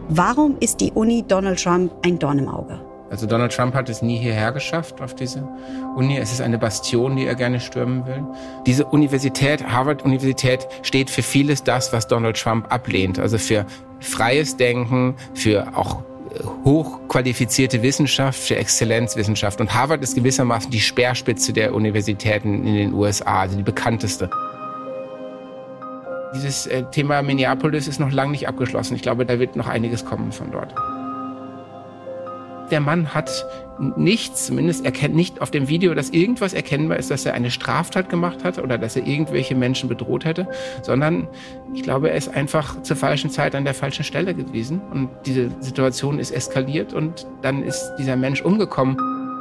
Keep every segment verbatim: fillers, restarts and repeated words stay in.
Warum ist die Uni Donald Trump ein Dorn im Auge? Also Donald Trump hat es nie hierher geschafft, auf diese Uni. Es ist eine Bastion, die er gerne stürmen will. Diese Universität, Harvard-Universität, steht für vieles das, was Donald Trump ablehnt. Also für freies Denken, für auch hochqualifizierte Wissenschaft, für Exzellenzwissenschaft. Und Harvard ist gewissermaßen die Speerspitze der Universitäten in den U S A, also die bekannteste. Dieses Thema Minneapolis ist noch lange nicht abgeschlossen. Ich glaube, da wird noch einiges kommen von dort. Der Mann hat nichts, zumindest erkennt nicht auf dem Video, dass irgendwas erkennbar ist, dass er eine Straftat gemacht hat oder dass er irgendwelche Menschen bedroht hätte, sondern ich glaube, er ist einfach zur falschen Zeit an der falschen Stelle gewesen und diese Situation ist eskaliert und dann ist dieser Mensch umgekommen.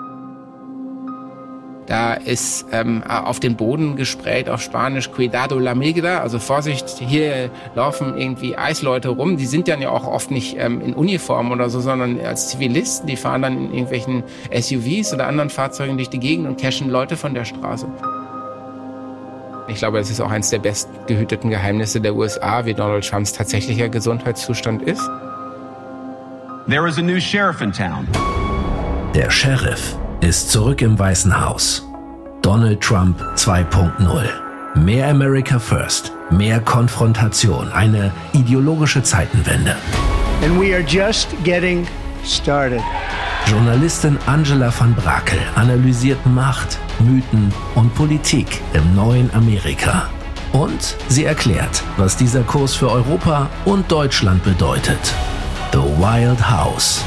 Da ist ähm, auf den Boden gesprayt auf Spanisch Cuidado la migra, also Vorsicht, hier laufen irgendwie Eisleute rum. Die sind dann ja auch oft nicht ähm, in Uniform oder so, sondern als Zivilisten. Die fahren dann in irgendwelchen S U Vs oder anderen Fahrzeugen durch die Gegend und cashen Leute von der Straße. Ich glaube, das ist auch eines der bestgehüteten Geheimnisse der U S A, wie Donald Trumps tatsächlicher Gesundheitszustand ist. There is a new sheriff in town. Der Sheriff ist zurück im Weißen Haus. Donald Trump zwei Punkt null. Mehr America First, mehr Konfrontation, eine ideologische Zeitenwende. And we are just getting started. Journalistin Angela van Brakel analysiert Macht, Mythen und Politik im neuen Amerika. Und sie erklärt, was dieser Kurs für Europa und Deutschland bedeutet. The Wild House.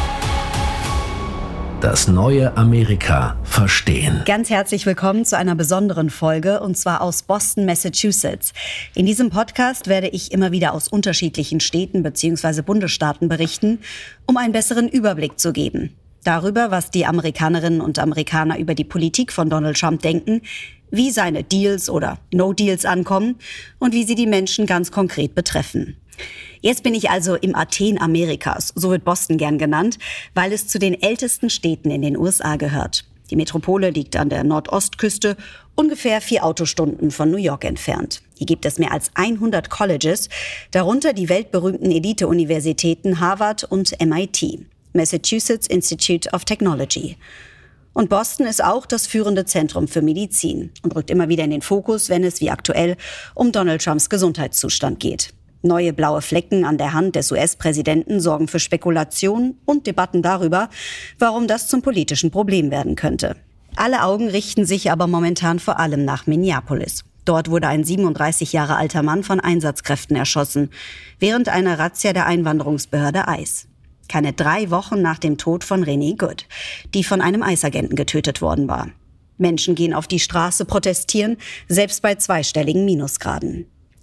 Das neue Amerika verstehen. Ganz herzlich willkommen zu einer besonderen Folge, und zwar aus Boston, Massachusetts. In diesem Podcast werde ich immer wieder aus unterschiedlichen Städten bzw. Bundesstaaten berichten, um einen besseren Überblick zu geben. Darüber, was die Amerikanerinnen und Amerikaner über die Politik von Donald Trump denken, wie seine Deals oder No-Deals ankommen und wie sie die Menschen ganz konkret betreffen. Jetzt bin ich also im Athen Amerikas, so wird Boston gern genannt, weil es zu den ältesten Städten in den U S A gehört. Die Metropole liegt an der Nordostküste, ungefähr vier Autostunden von New York entfernt. Hier gibt es mehr als hundert Colleges, darunter die weltberühmten Elite-Universitäten Harvard und M I T, Massachusetts Institute of Technology. Und Boston ist auch das führende Zentrum für Medizin und rückt immer wieder in den Fokus, wenn es wie aktuell um Donald Trumps Gesundheitszustand geht. Neue blaue Flecken an der Hand des U S-Präsidenten sorgen für Spekulationen und Debatten darüber, warum das zum politischen Problem werden könnte. Alle Augen richten sich aber momentan vor allem nach Minneapolis. Dort wurde ein siebenunddreißig Jahre alter Mann von Einsatzkräften erschossen, während einer Razzia der Einwanderungsbehörde I C E. Keine drei Wochen nach dem Tod von Renee Good, die von einem I C E-Agenten getötet worden war. Menschen gehen auf die Straße, protestieren, selbst bei zweistelligen Minusgraden.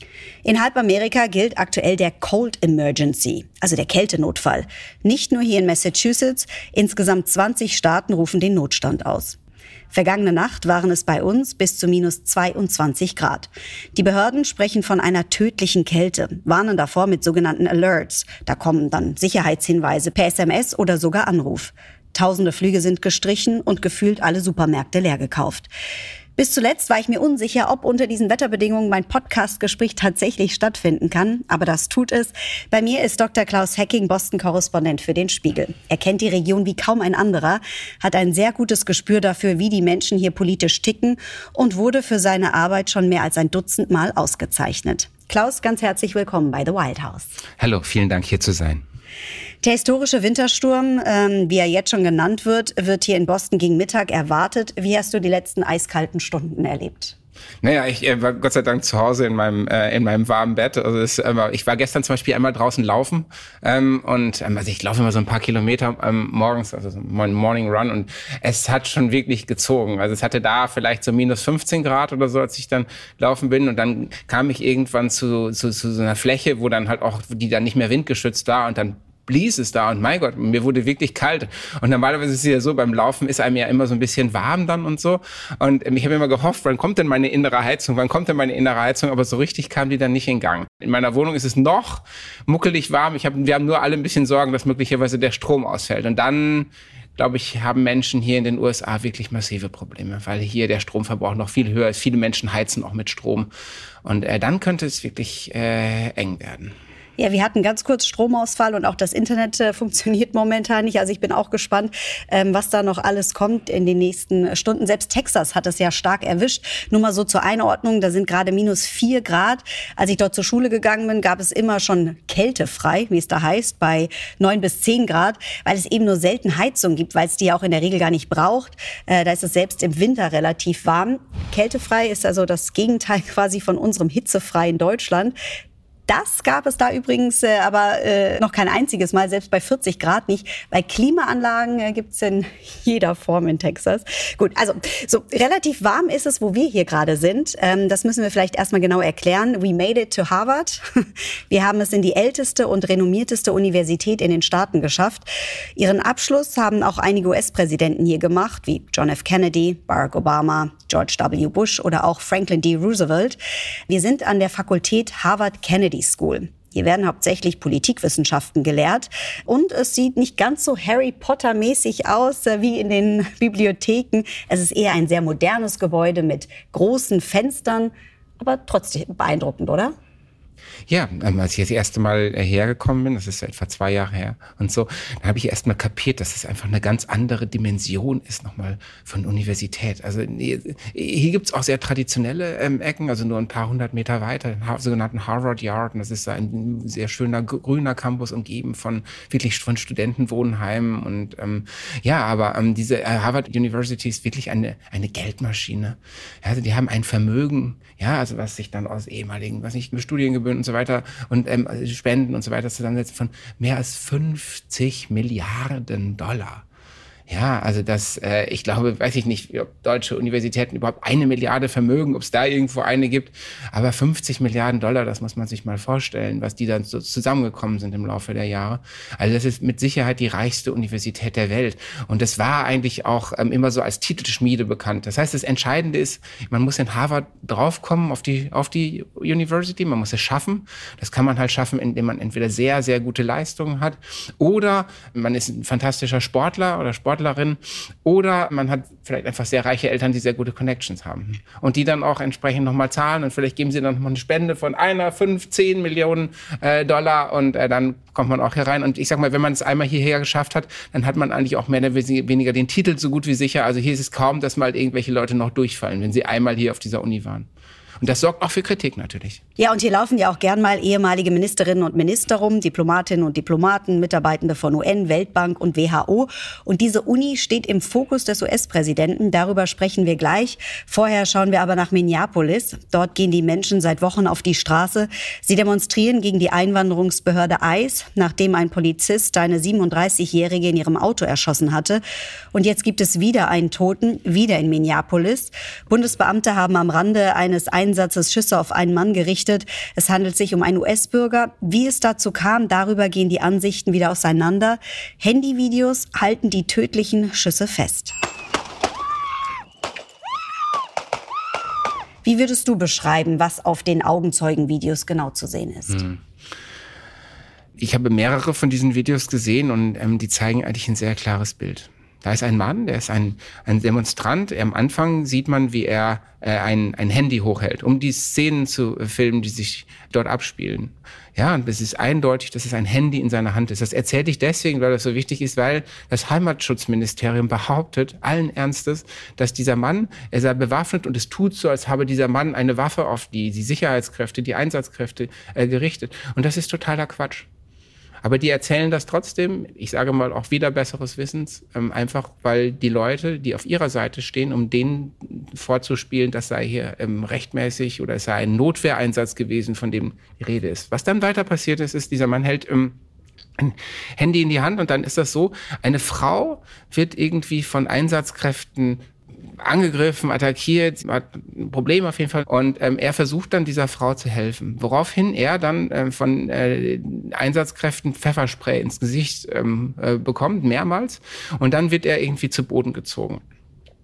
In halb Amerika gilt aktuell der Cold Emergency, also der Kältenotfall. Nicht nur hier in Massachusetts, insgesamt zwanzig Staaten rufen den Notstand aus. Vergangene Nacht waren es bei uns bis zu minus zweiundzwanzig Grad. Die Behörden sprechen von einer tödlichen Kälte, warnen davor mit sogenannten Alerts. Da kommen dann Sicherheitshinweise per S M S oder sogar Anruf. Tausende Flüge sind gestrichen und gefühlt alle Supermärkte leer gekauft. Bis zuletzt war ich mir unsicher, ob unter diesen Wetterbedingungen mein Podcast-Gespräch tatsächlich stattfinden kann. Aber das tut es. Bei mir ist Doktor Klaus Hecking, Boston-Korrespondent für den Spiegel. Er kennt die Region wie kaum ein anderer, hat ein sehr gutes Gespür dafür, wie die Menschen hier politisch ticken und wurde für seine Arbeit schon mehr als ein Dutzend Mal ausgezeichnet. Klaus, ganz herzlich willkommen bei The Wild House. Hallo, vielen Dank, hier zu sein. Der historische Wintersturm, ähm, wie er jetzt schon genannt wird, wird hier in Boston gegen Mittag erwartet. Wie hast du die letzten eiskalten Stunden erlebt? Naja, ich äh, war Gott sei Dank zu Hause in meinem äh, in meinem warmen Bett. Also es, äh, ich war gestern zum Beispiel einmal draußen laufen ähm, und ähm, also ich laufe immer so ein paar Kilometer ähm, morgens, also so mein Morning Run, und es hat schon wirklich gezogen. Also es hatte da vielleicht so minus fünfzehn Grad oder so, als ich dann laufen bin, und dann kam ich irgendwann zu zu, zu so einer Fläche, wo dann halt auch die dann nicht mehr windgeschützt war, und dann blies es da und mein Gott, mir wurde wirklich kalt. Und normalerweise ist es ja so, beim Laufen ist einem ja immer so ein bisschen warm dann und so. Und ich habe immer gehofft, wann kommt denn meine innere Heizung? Wann kommt denn meine innere Heizung? Aber so richtig kam die dann nicht in Gang. In meiner Wohnung ist es noch muckelig warm. Ich hab, wir haben nur alle ein bisschen Sorgen, dass möglicherweise der Strom ausfällt. Und dann, glaube ich, haben Menschen hier in den U S A wirklich massive Probleme, weil hier der Stromverbrauch noch viel höher ist. Viele Menschen heizen auch mit Strom. Und äh, dann könnte es wirklich äh, eng werden. Ja, wir hatten ganz kurz Stromausfall und auch das Internet äh, funktioniert momentan nicht. Also ich bin auch gespannt, ähm, was da noch alles kommt in den nächsten Stunden. Selbst Texas hat es ja stark erwischt. Nur mal so zur Einordnung, da sind gerade minus vier Grad. Als ich dort zur Schule gegangen bin, gab es immer schon kältefrei, wie es da heißt, bei neun bis zehn Grad, weil es eben nur selten Heizung gibt, weil es die ja auch in der Regel gar nicht braucht. Äh, da ist es selbst im Winter relativ warm. Kältefrei ist also das Gegenteil quasi von unserem hitzefrei in Deutschland. Das gab es da übrigens äh, aber äh, noch kein einziges Mal, selbst bei vierzig Grad nicht. Bei Klimaanlagen äh, gibt's in jeder Form in Texas. Gut, also so relativ warm ist es, wo wir hier gerade sind. Ähm, das müssen wir vielleicht erstmal genau erklären. We made it to Harvard. Wir haben es in die älteste und renommierteste Universität in den Staaten geschafft. Ihren Abschluss haben auch einige U S-Präsidenten hier gemacht, wie John F. Kennedy, Barack Obama, George W. Bush oder auch Franklin D. Roosevelt. Wir sind an der Fakultät Harvard Kennedy School. Hier werden hauptsächlich Politikwissenschaften gelehrt und es sieht nicht ganz so Harry Potter-mäßig aus äh, wie in den Bibliotheken. Es ist eher ein sehr modernes Gebäude mit großen Fenstern, aber trotzdem beeindruckend, oder? Ja, als ich das erste Mal hergekommen bin, das ist etwa zwei Jahre her und so, da habe ich erst mal kapiert, dass es einfach eine ganz andere Dimension ist nochmal von Universität. Also hier gibt's auch sehr traditionelle ähm, Ecken, also nur ein paar hundert Meter weiter, den sogenannten Harvard Yard. Und das ist ein sehr schöner grüner Campus, umgeben von wirklich von Studentenwohnheimen. Und ähm, ja, aber ähm, diese äh, Harvard University ist wirklich eine eine Geldmaschine. Ja, also die haben ein Vermögen, ja, also was sich dann aus ehemaligen, was nicht, Studiengebühren und so weiter und ähm, Spenden und so weiter zusammensetzen von mehr als fünfzig Milliarden Dollar. Ja, also das, äh, ich glaube, weiß ich nicht, ob deutsche Universitäten überhaupt eine Milliarde vermögen, ob es da irgendwo eine gibt, aber fünfzig Milliarden Dollar, das muss man sich mal vorstellen, was die dann so zusammengekommen sind im Laufe der Jahre. Also das ist mit Sicherheit die reichste Universität der Welt und das war eigentlich auch ähm, immer so als Titelschmiede bekannt. Das heißt, das Entscheidende ist, man muss in Harvard draufkommen auf die auf die University, man muss es schaffen. Das kann man halt schaffen, indem man entweder sehr, sehr gute Leistungen hat oder man ist ein fantastischer Sportler oder Sportler oder man hat vielleicht einfach sehr reiche Eltern, die sehr gute Connections haben und die dann auch entsprechend nochmal zahlen und vielleicht geben sie dann nochmal eine Spende von einer, fünf, zehn Millionen äh, Dollar und äh, dann kommt man auch hier rein. Und ich sag mal, wenn man es einmal hierher geschafft hat, dann hat man eigentlich auch mehr oder weniger den Titel so gut wie sicher. Also hier ist es kaum, dass mal irgendwelche Leute noch durchfallen, wenn sie einmal hier auf dieser Uni waren. Und das sorgt auch für Kritik natürlich. Ja, und hier laufen ja auch gern mal ehemalige Ministerinnen und Minister rum, Diplomatinnen und Diplomaten, Mitarbeitende von U N, Weltbank und W H O. Und diese Uni steht im Fokus des U S-Präsidenten. Darüber sprechen wir gleich. Vorher schauen wir aber nach Minneapolis. Dort gehen die Menschen seit Wochen auf die Straße. Sie demonstrieren gegen die Einwanderungsbehörde ICE, nachdem ein Polizist eine siebenunddreißigjährige in ihrem Auto erschossen hatte. Und jetzt gibt es wieder einen Toten, wieder in Minneapolis. Bundesbeamte haben am Rande eines Einsatzes Schüsse auf einen Mann gerichtet. Es handelt sich um einen U S-Bürger. Wie es dazu kam, darüber gehen die Ansichten wieder auseinander. Handyvideos halten die tödlichen Schüsse fest. Wie würdest du beschreiben, was auf den Augenzeugenvideos genau zu sehen ist? Hm. Ich habe mehrere von diesen Videos gesehen und ähm, die zeigen eigentlich ein sehr klares Bild. Da ist ein Mann, der ist ein, ein Demonstrant. Am Anfang sieht man, wie er äh, ein, ein Handy hochhält, um die Szenen zu filmen, die sich dort abspielen. Ja, und es ist eindeutig, dass es ein Handy in seiner Hand ist. Das erzähle ich deswegen, weil das so wichtig ist, weil das Heimatschutzministerium behauptet, allen Ernstes, dass dieser Mann, er sei bewaffnet und es tut so, als habe dieser Mann eine Waffe auf die, die Sicherheitskräfte, die Einsatzkräfte äh, gerichtet. Und das ist totaler Quatsch. Aber die erzählen das trotzdem, ich sage mal auch wieder besseres Wissens, ähm, einfach weil die Leute, die auf ihrer Seite stehen, um denen vorzuspielen, das sei hier ähm, rechtmäßig oder es sei ein Notwehreinsatz gewesen, von dem die Rede ist. Was dann weiter passiert ist, ist, dieser Mann hält ähm, ein Handy in die Hand und dann ist das so, eine Frau wird irgendwie von Einsatzkräften angegriffen, attackiert, hat ein Problem auf jeden Fall. Und ähm, er versucht dann, dieser Frau zu helfen. Woraufhin er dann ähm, von äh, Einsatzkräften Pfefferspray ins Gesicht ähm, äh, bekommt, mehrmals. Und dann wird er irgendwie zu Boden gezogen.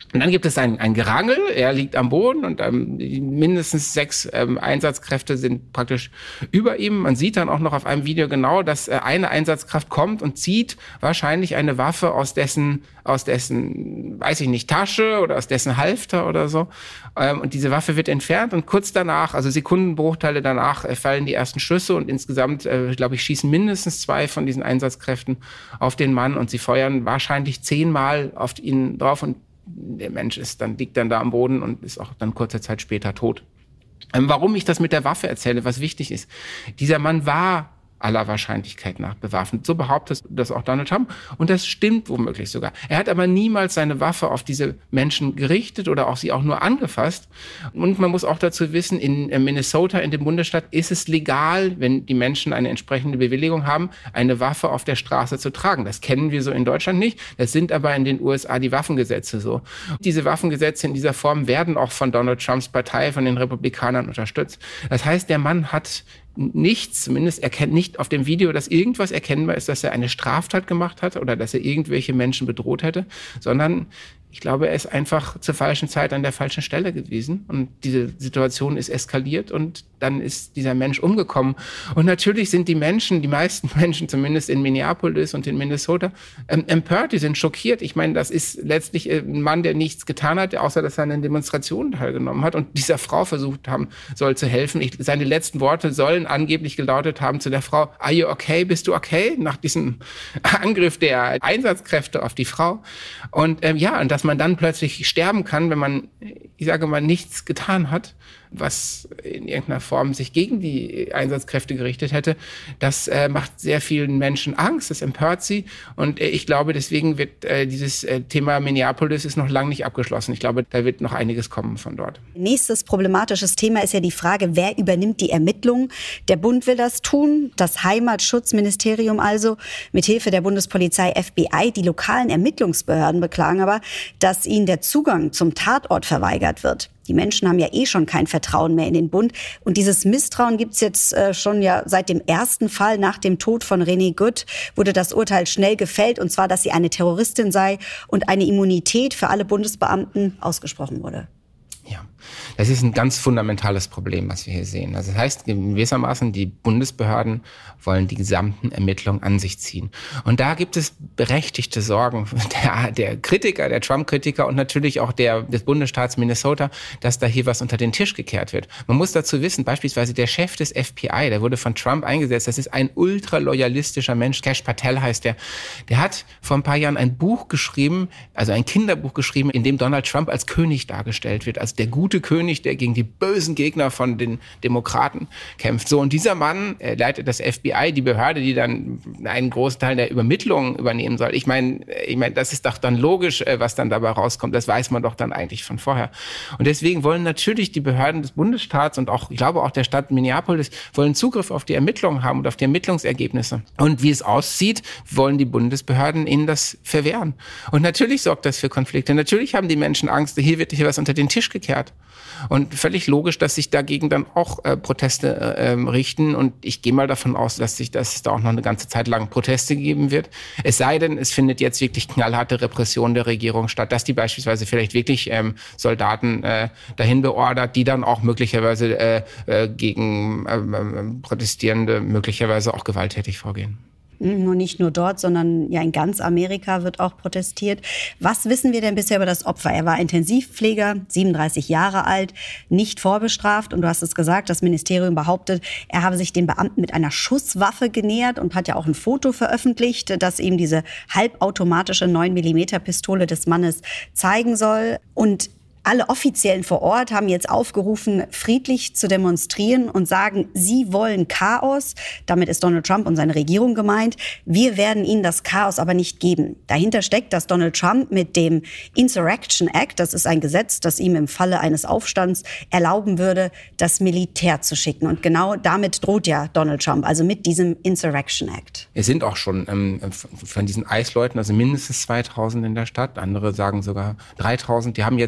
Und dann gibt es ein, ein Gerangel, er liegt am Boden und ähm, mindestens sechs ähm, Einsatzkräfte sind praktisch über ihm. Man sieht dann auch noch auf einem Video genau, dass äh, eine Einsatzkraft kommt und zieht wahrscheinlich eine Waffe aus dessen, aus dessen, weiß ich nicht, Tasche oder aus dessen Halfter oder so. Ähm, und diese Waffe wird entfernt und kurz danach, also Sekundenbruchteile danach, äh, fallen die ersten Schüsse und insgesamt, äh, glaube ich, schießen mindestens zwei von diesen Einsatzkräften auf den Mann und sie feuern wahrscheinlich zehnmal auf ihn drauf und der Mensch ist dann, liegt dann da am Boden und ist auch dann kurze Zeit später tot. Ähm, warum ich das mit der Waffe erzähle, was wichtig ist. Dieser Mann war aller Wahrscheinlichkeit nach bewaffnet. So behauptet das auch Donald Trump. Und das stimmt womöglich sogar. Er hat aber niemals seine Waffe auf diese Menschen gerichtet oder auch sie auch nur angefasst. Und man muss auch dazu wissen, in Minnesota, in dem Bundesstaat, ist es legal, wenn die Menschen eine entsprechende Bewilligung haben, eine Waffe auf der Straße zu tragen. Das kennen wir so in Deutschland nicht. Das sind aber in den U S A die Waffengesetze so. Diese Waffengesetze in dieser Form werden auch von Donald Trumps Partei, von den Republikanern unterstützt. Das heißt, der Mann hat nichts, zumindest erkennt nicht auf dem Video, dass irgendwas erkennbar ist, dass er eine Straftat gemacht hat oder dass er irgendwelche Menschen bedroht hätte, sondern ich glaube, er ist einfach zur falschen Zeit an der falschen Stelle gewesen und diese Situation ist eskaliert und dann ist dieser Mensch umgekommen. Und natürlich sind die Menschen, die meisten Menschen, zumindest in Minneapolis und in Minnesota, ähm, empört, die sind schockiert. Ich meine, das ist letztlich ein Mann, der nichts getan hat, außer dass er an den Demonstrationen teilgenommen hat und dieser Frau versucht haben soll zu helfen. Ich, seine letzten Worte sollen angeblich gelautet haben zu der Frau, "Are you okay? Bist du okay?" Nach diesem Angriff der Einsatzkräfte auf die Frau. Und ähm, ja, und das dass man dann plötzlich sterben kann, wenn man, ich sage mal, nichts getan hat, was in irgendeiner Form sich gegen die Einsatzkräfte gerichtet hätte, das äh, macht sehr vielen Menschen Angst, das empört sie. Und äh, ich glaube, deswegen wird äh, dieses äh, Thema Minneapolis ist noch lange nicht abgeschlossen. Ich glaube, da wird noch einiges kommen von dort. Nächstes problematisches Thema ist ja die Frage, wer übernimmt die Ermittlungen? Der Bund will das tun, das Heimatschutzministerium also, mithilfe der Bundespolizei F B I. Die lokalen Ermittlungsbehörden beklagen aber, dass ihnen der Zugang zum Tatort verweigert wird. Die Menschen haben ja eh schon kein Vertrauen mehr in den Bund. Und dieses Misstrauen gibt's jetzt äh, schon ja seit dem ersten Fall nach dem Tod von Renee Good wurde das Urteil schnell gefällt. Und zwar, dass sie eine Terroristin sei und eine Immunität für alle Bundesbeamten ausgesprochen wurde. Ja, das ist ein ganz fundamentales Problem, was wir hier sehen. Also das heißt gewissermaßen, die Bundesbehörden wollen die gesamten Ermittlungen an sich ziehen. Und da gibt es berechtigte Sorgen der, der Kritiker, der Trump-Kritiker und natürlich auch der, des Bundesstaats Minnesota, dass da hier was unter den Tisch gekehrt wird. Man muss dazu wissen, beispielsweise der Chef des F B I, der wurde von Trump eingesetzt, das ist ein ultraloyalistischer Mensch, Kash Patel heißt der. Der hat vor ein paar Jahren ein Buch geschrieben, also ein Kinderbuch geschrieben, in dem Donald Trump als König dargestellt wird, als der gute König, der gegen die bösen Gegner von den Demokraten kämpft. So, und dieser Mann äh, leitet das F B I, die Behörde, die dann einen großen Teil der Übermittlungen übernehmen soll. Ich meine, ich meine, das ist doch dann logisch, äh, was dann dabei rauskommt. Das weiß man doch dann eigentlich von vorher. Und deswegen wollen natürlich die Behörden des Bundesstaats und auch, ich glaube auch der Stadt Minneapolis, wollen Zugriff auf die Ermittlungen haben und auf die Ermittlungsergebnisse. Und wie es aussieht, wollen die Bundesbehörden ihnen das verwehren. Und natürlich sorgt das für Konflikte. Natürlich haben die Menschen Angst, hier wird hier was unter den Tisch gekehrt. Und völlig logisch, dass sich dagegen dann auch äh, Proteste äh, richten. Und ich gehe mal davon aus, dass sich dass es da auch noch eine ganze Zeit lang Proteste geben wird. Es sei denn, es findet jetzt wirklich knallharte Repression der Regierung statt, dass die beispielsweise vielleicht wirklich ähm, Soldaten äh, dahin beordert, die dann auch möglicherweise äh, äh, gegen äh, Protestierende möglicherweise auch gewalttätig vorgehen. Nur nicht nur dort, sondern ja in ganz Amerika wird auch protestiert. Was wissen wir denn bisher über das Opfer? Er war Intensivpfleger, siebenunddreißig Jahre alt, nicht vorbestraft. Und du hast es gesagt, das Ministerium behauptet, er habe sich den Beamten mit einer Schusswaffe genähert und hat ja auch ein Foto veröffentlicht, das ihm diese halbautomatische neun Millimeter Pistole des Mannes zeigen soll. Und alle Offiziellen vor Ort haben jetzt aufgerufen, friedlich zu demonstrieren und sagen, sie wollen Chaos. Damit ist Donald Trump und seine Regierung gemeint. Wir werden ihnen das Chaos aber nicht geben. Dahinter steckt, dass Donald Trump mit dem Insurrection Act, das ist ein Gesetz, das ihm im Falle eines Aufstands erlauben würde, das Militär zu schicken. Und genau damit droht ja Donald Trump, also mit diesem Insurrection Act. Es sind auch schon ähm, von diesen Eisleuten, also mindestens zweitausend in der Stadt. Andere sagen sogar dreitausend. Die haben jetzt hier über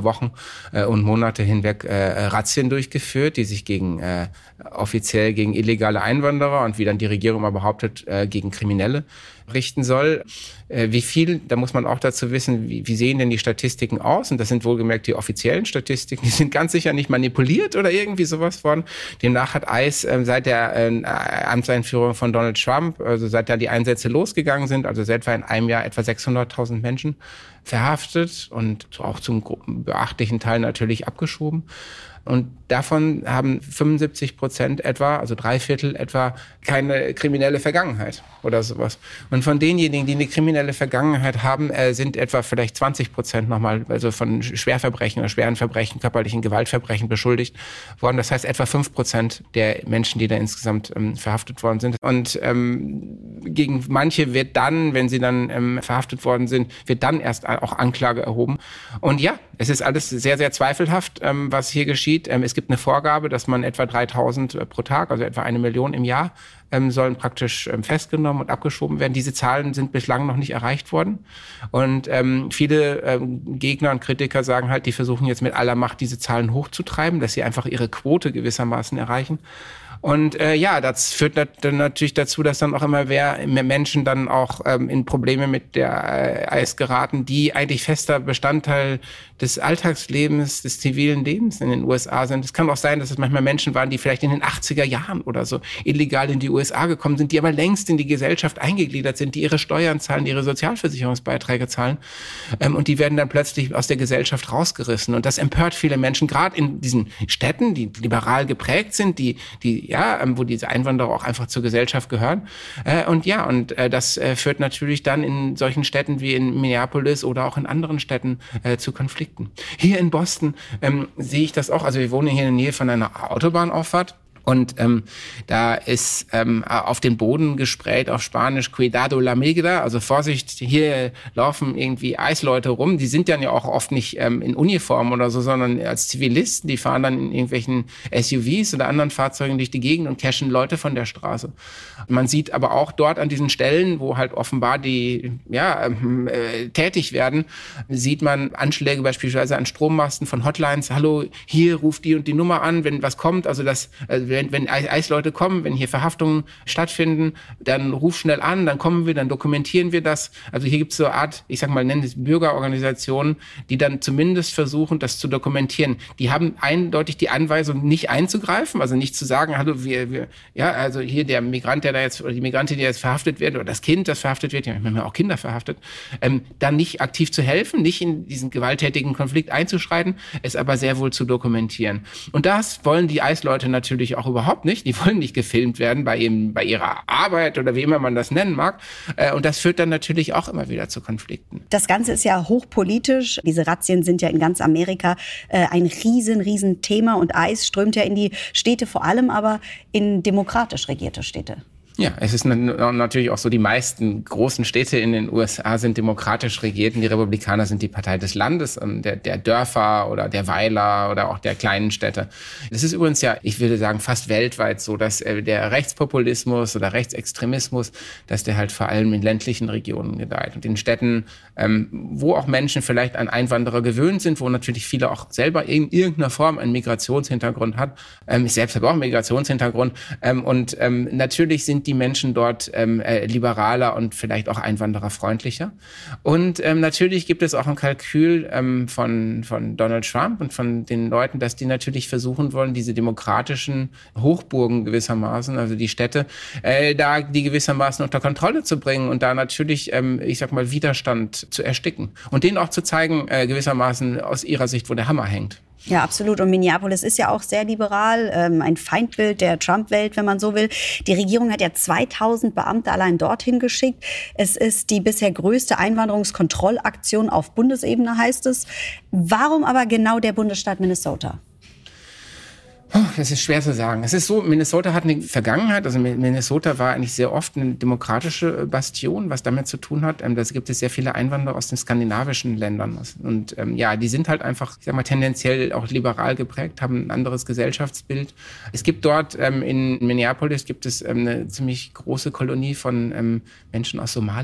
Wochen äh, und Monate hinweg äh, Razzien durchgeführt, die sich gegen äh, offiziell gegen illegale Einwanderer und wie dann die Regierung mal behauptet, äh, gegen Kriminelle richten soll. Äh, wie viel, da muss man auch dazu wissen, wie, wie sehen denn die Statistiken aus? Und das sind wohlgemerkt die offiziellen Statistiken. Die sind ganz sicher nicht manipuliert oder irgendwie sowas worden. Demnach hat ICE äh, seit der äh, Amtseinführung von Donald Trump, also seit da die Einsätze losgegangen sind, also seit etwa in einem Jahr etwa sechshunderttausend Menschen verhaftet und auch zum beachtlichen Teil natürlich abgeschoben. Und davon haben fünfundsiebzig Prozent etwa, also drei Viertel etwa, keine kriminelle Vergangenheit oder sowas. Und von denjenigen, die eine kriminelle Vergangenheit haben, äh, sind etwa vielleicht zwanzig Prozent nochmal, also von Schwerverbrechen oder schweren Verbrechen, körperlichen Gewaltverbrechen beschuldigt worden. Das heißt etwa fünf Prozent der Menschen, die da insgesamt ähm, verhaftet worden sind. Und ähm, gegen manche wird dann, wenn sie dann ähm, verhaftet worden sind, wird dann erst auch Anklage erhoben. Und ja, es ist alles sehr, sehr zweifelhaft, ähm, was hier geschieht. Ähm, es gibt eine Vorgabe, dass man etwa dreitausend äh, pro Tag, also etwa eine Million im Jahr, ähm, sollen praktisch ähm, festgenommen und abgeschoben werden. Diese Zahlen sind bislang noch nicht erreicht worden. Und ähm, viele ähm, Gegner und Kritiker sagen halt, die versuchen jetzt mit aller Macht diese Zahlen hochzutreiben, dass sie einfach ihre Quote gewissermaßen erreichen. Und äh, ja, das führt nat- dann natürlich dazu, dass dann auch immer mehr, mehr Menschen dann auch ähm, in Probleme mit der äh, ICE geraten, die eigentlich fester Bestandteil des Alltagslebens, des zivilen Lebens in den U S A sind. Es kann auch sein, dass es manchmal Menschen waren, die vielleicht in den achtziger Jahren oder so illegal in die U S A gekommen sind, die aber längst in die Gesellschaft eingegliedert sind, die ihre Steuern zahlen, die ihre Sozialversicherungsbeiträge zahlen. Ähm, und die werden dann plötzlich aus der Gesellschaft rausgerissen. Und das empört viele Menschen, gerade in diesen Städten, die liberal geprägt sind, die, die ja, wo diese Einwanderer auch einfach zur Gesellschaft gehören. Äh, und ja, und äh, das äh, führt natürlich dann in solchen Städten wie in Minneapolis oder auch in anderen Städten äh, zu Konflikten. Hier in Boston ähm, sehe ich das auch. Also wir wohnen hier in der Nähe von einer Autobahnauffahrt. Und ähm, da ist ähm, auf den Boden gespräht auf Spanisch Cuidado la migra, also Vorsicht, hier laufen irgendwie Eisleute rum. Die sind dann ja auch oft nicht ähm, in Uniform oder so, sondern als Zivilisten. Die fahren dann in irgendwelchen S U Vs oder anderen Fahrzeugen durch die Gegend und cashen Leute von der Straße. Man sieht aber auch dort an diesen Stellen, wo halt offenbar die ja ähm, äh, tätig werden, sieht man Anschläge beispielsweise an Strommasten von Hotlines. Hallo, hier ruft die und die Nummer an, wenn was kommt. Also das also Wenn, wenn Eisleute kommen, wenn hier Verhaftungen stattfinden, dann ruf schnell an, dann kommen wir, dann dokumentieren wir das. Also hier gibt es so eine Art, ich sag mal, nennen es Bürgerorganisationen, die dann zumindest versuchen, das zu dokumentieren. Die haben eindeutig die Anweisung, nicht einzugreifen, also nicht zu sagen, hallo, wir, wir, ja, also hier der Migrant, der da jetzt, oder die Migrantin, die jetzt verhaftet wird, oder das Kind, das verhaftet wird, ja, wir haben ja auch Kinder verhaftet, ähm, dann nicht aktiv zu helfen, nicht in diesen gewalttätigen Konflikt einzuschreiten, es aber sehr wohl zu dokumentieren. Und das wollen die Eisleute natürlich auch überhaupt nicht. Die wollen nicht gefilmt werden bei ihm, bei ihrer Arbeit oder wie immer man das nennen mag. Und das führt dann natürlich auch immer wieder zu Konflikten. Das Ganze ist ja hochpolitisch. Diese Razzien sind ja in ganz Amerika ein riesen, riesen Thema. Und ICE strömt ja in die Städte, vor allem aber in demokratisch regierte Städte. Ja, es ist natürlich auch so, die meisten großen Städte in den U S A sind demokratisch regiert und die Republikaner sind die Partei des Landes, der, der Dörfer oder der Weiler oder auch der kleinen Städte. Das ist übrigens ja, ich würde sagen, fast weltweit so, dass der Rechtspopulismus oder Rechtsextremismus, dass der halt vor allem in ländlichen Regionen gedeiht. Und in Städten, ähm, wo auch Menschen vielleicht an Einwanderer gewöhnt sind, wo natürlich viele auch selber in irgendeiner Form einen Migrationshintergrund hat. Ähm, ich selbst habe auch einen Migrationshintergrund. Ähm, und ähm, natürlich sind die Menschen dort ähm, äh, liberaler und vielleicht auch einwandererfreundlicher. Und ähm, natürlich gibt es auch ein Kalkül ähm, von, von Donald Trump und von den Leuten, dass die natürlich versuchen wollen, diese demokratischen Hochburgen gewissermaßen, also die Städte, äh, da die gewissermaßen unter Kontrolle zu bringen und da natürlich, ähm, ich sag mal, Widerstand zu ersticken. Und denen auch zu zeigen, äh, gewissermaßen aus ihrer Sicht, wo der Hammer hängt. Ja, absolut. Und Minneapolis ist ja auch sehr liberal, ähm, ein Feindbild der Trump-Welt, wenn man so will. Die Regierung hat ja zweitausend Beamte allein dorthin geschickt. Es ist die bisher größte Einwanderungskontrollaktion auf Bundesebene, heißt es. Warum aber genau der Bundesstaat Minnesota? Das ist schwer zu sagen. Es ist so, Minnesota hat eine Vergangenheit. Also Minnesota war eigentlich sehr oft eine demokratische Bastion, was damit zu tun hat. Da gibt es sehr viele Einwanderer aus den skandinavischen Ländern. Und ähm, ja, die sind halt einfach, ich sag mal, tendenziell auch liberal geprägt, haben ein anderes Gesellschaftsbild. Es gibt dort ähm, in Minneapolis gibt es ähm, eine ziemlich große Kolonie von ähm, Menschen aus Somalia.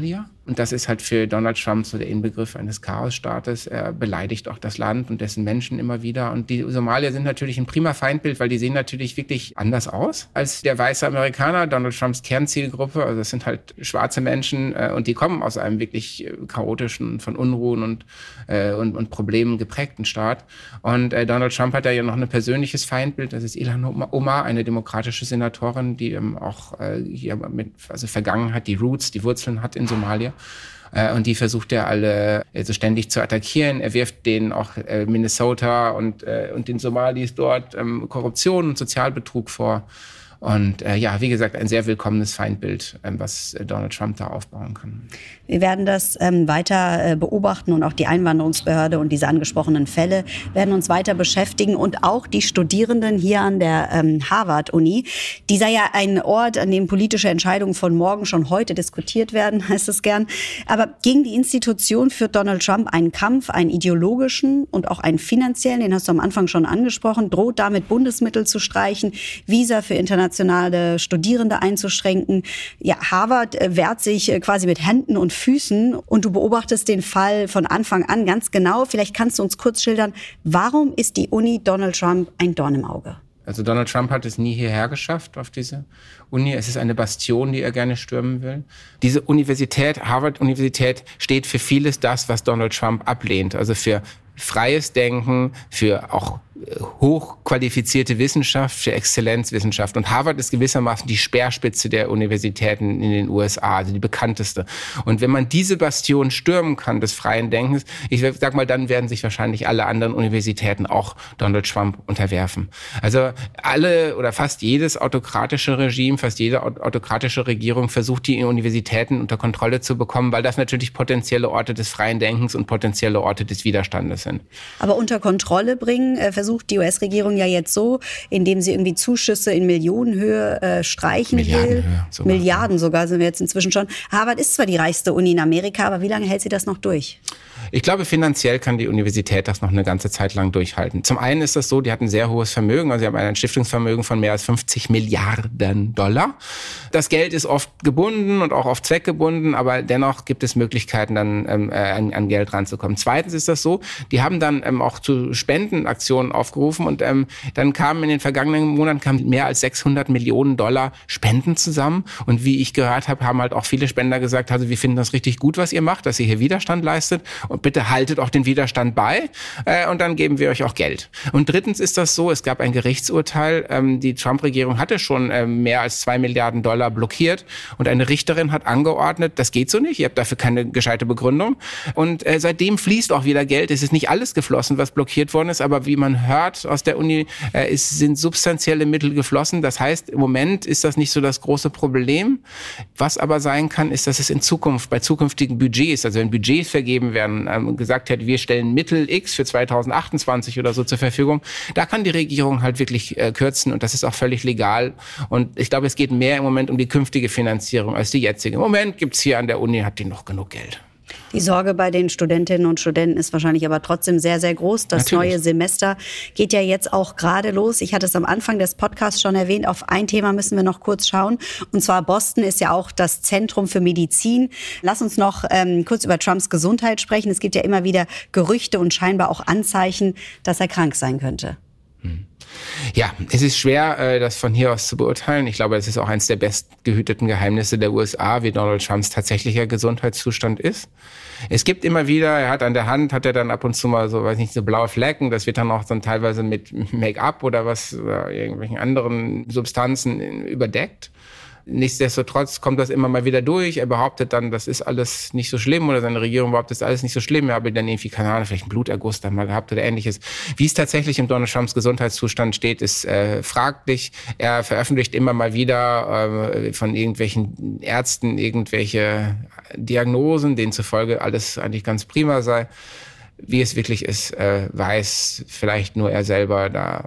Und das ist halt für Donald Trump so der Inbegriff eines Chaosstaates. Er beleidigt auch das Land und dessen Menschen immer wieder. Und die Somalier sind natürlich ein prima Feindbild, weil die sehen natürlich wirklich anders aus als der weiße Amerikaner, Donald Trumps Kernzielgruppe. Also das sind halt schwarze Menschen äh, und die kommen aus einem wirklich chaotischen, von Unruhen und, äh, und, und Problemen geprägten Staat. Und äh, Donald Trump hat da ja noch ein persönliches Feindbild. Das ist Ilhan Omar, eine demokratische Senatorin, die ähm, auch äh, hier mit also Vergangenheit, die Roots, die Wurzeln hat in Somalia. Und die versucht er alle so ständig zu attackieren. Er wirft denen auch Minnesota und, und den Somalis dort Korruption und Sozialbetrug vor. Und äh, ja, wie gesagt, ein sehr willkommenes Feindbild, ähm, was äh, Donald Trump da aufbauen kann. Wir werden das ähm, weiter äh, beobachten und auch die Einwanderungsbehörde und diese angesprochenen Fälle werden uns weiter beschäftigen und auch die Studierenden hier an der ähm, Harvard-Uni. Die sei ja ein Ort, an dem politische Entscheidungen von morgen schon heute diskutiert werden, heißt es gern. Aber gegen die Institution führt Donald Trump einen Kampf, einen ideologischen und auch einen finanziellen, den hast du am Anfang schon angesprochen, droht damit Bundesmittel zu streichen, Visa für internationale internationale Studierende einzuschränken. Ja, Harvard äh, wehrt sich äh, quasi mit Händen und Füßen und du beobachtest den Fall von Anfang an ganz genau. Vielleicht kannst du uns kurz schildern, warum ist die Uni Donald Trump ein Dorn im Auge? Also Donald Trump hat es nie hierher geschafft auf diese Uni. Es ist eine Bastion, die er gerne stürmen will. Diese Universität, Harvard-Universität, steht für vieles das, was Donald Trump ablehnt. Also für freies Denken, für auch hochqualifizierte Wissenschaft, für Exzellenzwissenschaft. Und Harvard ist gewissermaßen die Speerspitze der Universitäten in den U S A, also die bekannteste. Und wenn man diese Bastion stürmen kann des freien Denkens, ich sag mal, dann werden sich wahrscheinlich alle anderen Universitäten auch Donald Trump unterwerfen. Also alle oder fast jedes autokratische Regime, fast jede autokratische Regierung versucht, die Universitäten unter Kontrolle zu bekommen, weil das natürlich potenzielle Orte des freien Denkens und potenzielle Orte des Widerstandes sind. Aber unter Kontrolle bringen äh, versucht die U S-Regierung ja jetzt so, indem sie irgendwie Zuschüsse in Millionenhöhe äh, streichen Milliarden will. Höhe, sogar. Milliarden sogar sind wir jetzt inzwischen schon. Harvard ist zwar die reichste Uni in Amerika, aber wie lange hält sie das noch durch? Ich glaube, finanziell kann die Universität das noch eine ganze Zeit lang durchhalten. Zum einen ist das so, die hat ein sehr hohes Vermögen, also sie haben ein Stiftungsvermögen von mehr als fünfzig Milliarden Dollar. Das Geld ist oft gebunden und auch oft zweckgebunden, aber dennoch gibt es Möglichkeiten, dann ähm, an, an Geld ranzukommen. Zweitens ist das so, die haben dann ähm, auch zu Spendenaktionen aufgerufen und ähm, dann kamen in den vergangenen Monaten kamen mehr als sechshundert Millionen Dollar Spenden zusammen. Und wie ich gehört habe, haben halt auch viele Spender gesagt, also wir finden das richtig gut, was ihr macht, dass ihr hier Widerstand leistet. Und bitte haltet auch den Widerstand bei äh, und dann geben wir euch auch Geld. Und drittens ist das so, es gab ein Gerichtsurteil, ähm, die Trump-Regierung hatte schon ähm, mehr als zwei Milliarden Dollar blockiert und eine Richterin hat angeordnet, das geht so nicht, ihr habt dafür keine gescheite Begründung. Und äh, seitdem fließt auch wieder Geld. Es ist nicht alles geflossen, was blockiert worden ist, aber wie man hört aus der Uni, äh, es sind substanzielle Mittel geflossen. Das heißt, im Moment ist das nicht so das große Problem. Was aber sein kann, ist, dass es in Zukunft, bei zukünftigen Budgets, also wenn Budgets vergeben werden, gesagt hat, wir stellen Mittel X für zweitausendachtundzwanzig oder so zur Verfügung, da kann die Regierung halt wirklich äh, kürzen und das ist auch völlig legal. Und ich glaube, es geht mehr im Moment um die künftige Finanzierung als die jetzige. Im Moment gibt's hier an der Uni, hat die noch genug Geld. Die Sorge bei den Studentinnen und Studenten ist wahrscheinlich aber trotzdem sehr, sehr groß. Das Natürlich. Neue Semester geht ja jetzt auch gerade los. Ich hatte es am Anfang des Podcasts schon erwähnt. Auf ein Thema müssen wir noch kurz schauen. Und zwar Boston ist ja auch das Zentrum für Medizin. Lass uns noch ähm, kurz über Trumps Gesundheit sprechen. Es gibt ja immer wieder Gerüchte und scheinbar auch Anzeichen, dass er krank sein könnte. Hm. Ja, es ist schwer, das von hier aus zu beurteilen. Ich glaube, es ist auch eines der bestgehüteten Geheimnisse der U S A, wie Donald Trumps tatsächlicher Gesundheitszustand ist. Es gibt immer wieder, er hat an der Hand, hat er dann ab und zu mal so, weiß nicht, so blaue Flecken. Das wird dann auch dann teilweise mit Make-up oder was, oder irgendwelchen anderen Substanzen überdeckt. Nichtsdestotrotz kommt das immer mal wieder durch. Er behauptet dann, das ist alles nicht so schlimm oder seine Regierung behauptet, das ist alles nicht so schlimm. Er habe dann irgendwie, keine Ahnung, vielleicht einen Bluterguss dann mal gehabt oder ähnliches. Wie es tatsächlich im Donald Trumps Gesundheitszustand steht, ist äh, fraglich. Er veröffentlicht immer mal wieder äh, von irgendwelchen Ärzten irgendwelche Diagnosen, denen zufolge alles eigentlich ganz prima sei. Wie es wirklich ist, äh, weiß vielleicht nur er selber. Da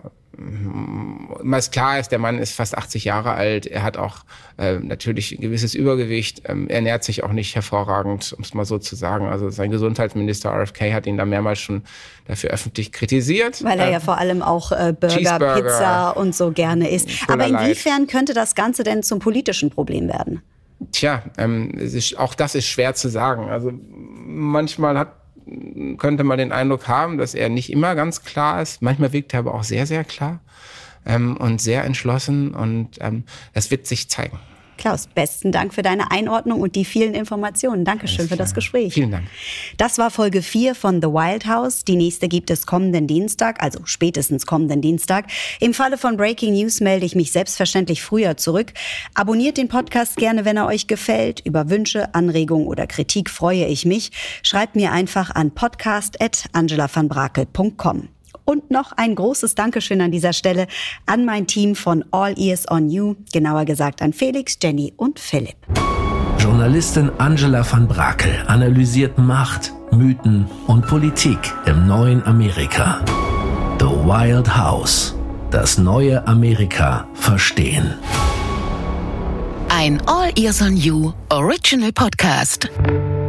was klar ist, der Mann ist fast achtzig Jahre alt, er hat auch äh, natürlich ein gewisses Übergewicht, ähm, er ernährt sich auch nicht hervorragend, um es mal so zu sagen. Also sein Gesundheitsminister R F K hat ihn da mehrmals schon dafür öffentlich kritisiert. Weil er äh, ja vor allem auch äh, Burger, Pizza und so gerne isst. Aber inwiefern könnte das Ganze denn zum politischen Problem werden? Tja, ähm, es ist, auch das ist schwer zu sagen. Also manchmal hat, könnte man den Eindruck haben, dass er nicht immer ganz klar ist. Manchmal wirkt er aber auch sehr, sehr klar ähm, und sehr entschlossen. Und ähm, das wird sich zeigen. Klaus, besten Dank für deine Einordnung und die vielen Informationen. Dankeschön für das Gespräch. Vielen Dank. Das war Folge vier von The Wild House. Die nächste gibt es kommenden Dienstag, also spätestens kommenden Dienstag. Im Falle von Breaking News melde ich mich selbstverständlich früher zurück. Abonniert den Podcast gerne, wenn er euch gefällt. Über Wünsche, Anregungen oder Kritik freue ich mich. Schreibt mir einfach an podcast at angela van brakel punkt com. Und noch ein großes Dankeschön an dieser Stelle an mein Team von All Ears on You, genauer gesagt an Felix, Jenny und Philipp. Journalistin Angela van Brakel analysiert Macht, Mythen und Politik im neuen Amerika. The Wild House. Das neue Amerika verstehen. Ein All Ears on You Original Podcast.